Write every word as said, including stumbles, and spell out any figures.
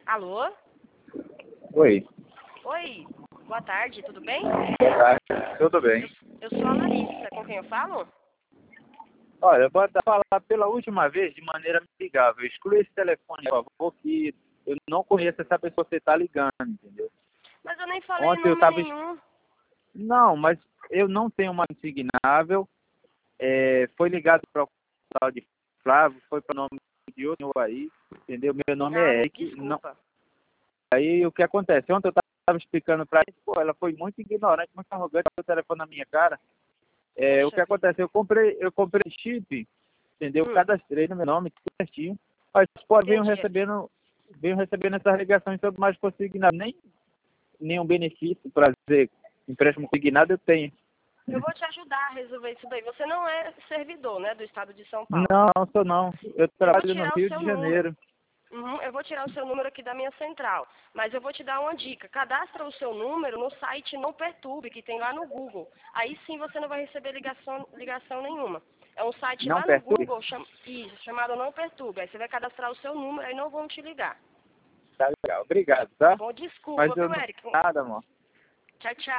Alô? Oi. Oi, boa tarde, tudo bem? Boa tarde. Tudo bem. Eu sou a Larissa, com quem eu falo? Olha, eu vou falar pela última vez de maneira amigável. Exclui esse telefone, por favor, que eu não conheço essa pessoa que você está ligando, entendeu? Mas eu nem falei Ontem eu nome estava... nenhum. Não, mas eu não tenho uma insignável. É, foi ligado para o tal de Flávio, foi para o nome de outro senhor aí, entendeu? Meu nome Ah, é me Eric. Não... desculpa. Aí o que acontece? Ontem eu estava explicando para ela, pô, ela foi muito ignorante, muito arrogante, com o telefone na minha cara. É, o que Poxa vida. acontece? Eu comprei, eu comprei chip, entendeu? Hum, Cadastrei no meu nome, tudo certinho. Mas, pô, venho entendi. recebendo, venho recebendo essas ligações sobre mais consignado. Nem nenhum benefício, prazer, empréstimo consignado eu tenho. Eu vou te ajudar a resolver isso daí. Você não é servidor, né, do estado de São Paulo. Não, não sou não. Eu Eu vou trabalho no tirar o Rio seu de número. Janeiro. Uhum, eu vou tirar o seu número aqui da minha central. Mas eu vou te dar uma dica. Cadastra o seu número no site Não Perturbe, que tem lá no Google. Aí sim você não vai receber ligação, ligação nenhuma. É um site Não lá no perturbe? Google cham... Isso, chamado Não Perturbe. Aí você vai cadastrar o seu número, aí não vão te ligar. Tá legal, obrigado, Tá tá? bom? Desculpa, Mas eu viu, não... Eric? Nada, amor. Tchau, tchau.